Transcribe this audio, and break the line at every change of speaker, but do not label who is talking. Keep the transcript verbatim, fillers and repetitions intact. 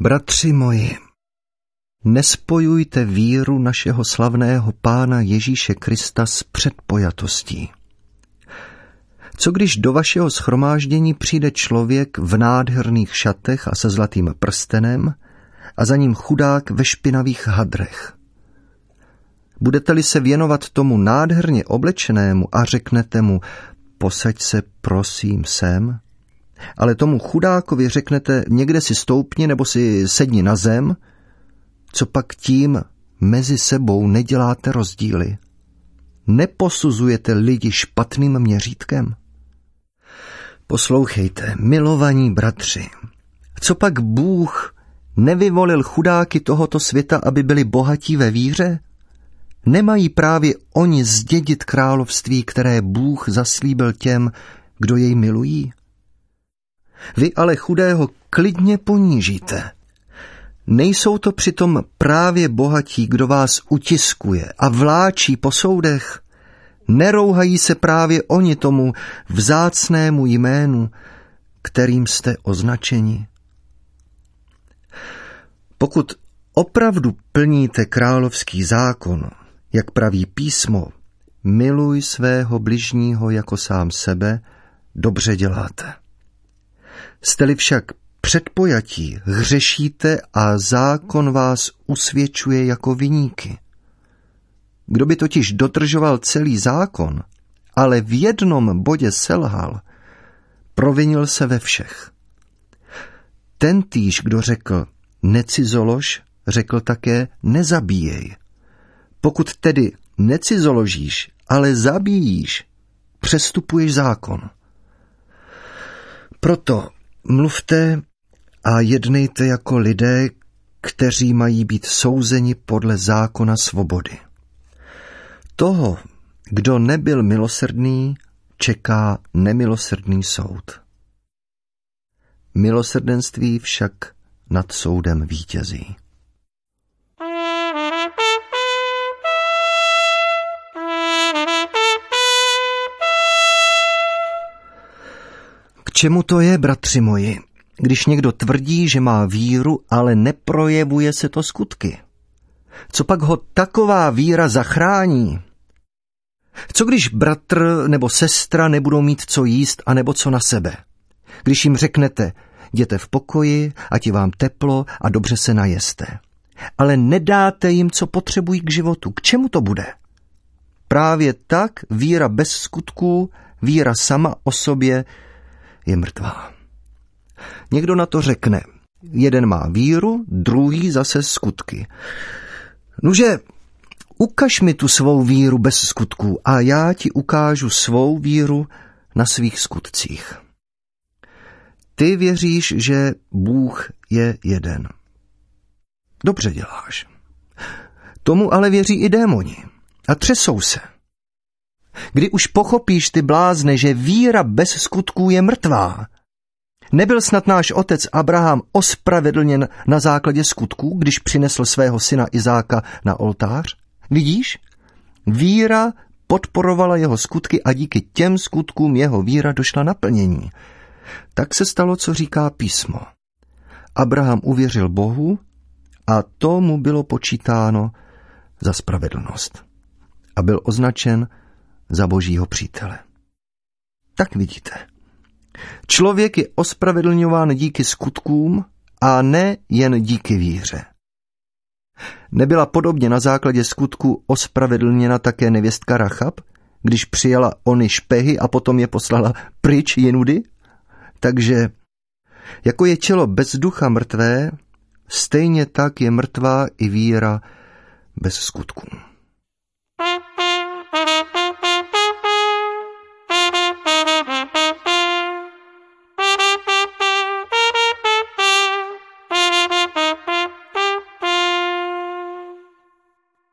Bratři moji, nespojujte víru našeho slavného Pána Ježíše Krista s předpojatostí. Co když do vašeho shromáždění přijde člověk v nádherných šatech a se zlatým prstenem a za ním chudák ve špinavých hadrech? Budete-li se věnovat tomu nádherně oblečenému a řeknete mu, posaď se prosím sem, ale tomu chudákovi řeknete, někde si stoupni nebo si sedni na zem, co pak tím mezi sebou neděláte rozdíly? Neposuzujete lidi špatným měřítkem? Poslouchejte, milovaní bratři, co pak Bůh nevyvolil chudáky tohoto světa, aby byli bohatí ve víře? Nemají právě oni zdědit království, které Bůh zaslíbil těm, kdo jej milují? Vy ale chudého klidně ponížíte. Nejsou to přitom právě bohatí, kdo vás utiskuje a vláčí po soudech? Nerouhají se právě oni tomu vzácnému jménu, kterým jste označeni? Pokud opravdu plníte královský zákon, jak praví písmo, miluj svého bližního jako sám sebe, dobře děláte. Jste-li však předpojatí, hřešíte a zákon vás usvědčuje jako viníky. Kdo by totiž dodržoval celý zákon, ale v jednom bodě selhal, provinil se ve všech. Tentýž, kdo řekl necizolož, řekl také nezabíjej. Pokud tedy necizoložíš, ale zabíjíš, přestupuješ zákon. Proto mluvte a jednejte jako lidé, kteří mají být souzeni podle zákona svobody. Toho, kdo nebyl milosrdný, čeká nemilosrdný soud. Milosrdenství však nad soudem vítězí. K čemu to je, bratři moji, když někdo tvrdí, že má víru, ale neprojevuje se to skutky? Co pak ho taková víra zachrání? Co když bratr nebo sestra nebudou mít co jíst a nebo co na sebe? Když jim řeknete, jděte v pokoji, ať je vám teplo a dobře se najeste. Ale nedáte jim, co potřebují k životu. K čemu to bude? Právě tak víra bez skutků, víra sama o sobě je mrtvá. Někdo na to řekne, jeden má víru, druhý zase skutky. Nuže, ukaž mi tu svou víru bez skutků a já ti ukážu svou víru na svých skutcích. Ty věříš, že Bůh je jeden. Dobře děláš. Tomu ale věří i démoni a třesou se. Kdy už pochopíš, ty blázne, že víra bez skutků je mrtvá? Nebyl snad náš otec Abraham ospravedlněn na základě skutků, když přinesl svého syna Izáka na oltář? Vidíš? Víra podporovala jeho skutky a díky těm skutkům jeho víra došla naplnění. Tak se stalo, co říká písmo. Abraham uvěřil Bohu a to mu bylo počítáno za spravedlnost. A byl označen za Božího přítele. Tak vidíte. Člověk je ospravedlňován díky skutkům a ne jen díky víře. Nebyla podobně na základě skutku ospravedlněna také nevěstka Rachab, když přijala ony špehy a potom je poslala pryč jinudy? Takže jako je tělo bez ducha mrtvé, stejně tak je mrtvá i víra bez skutků.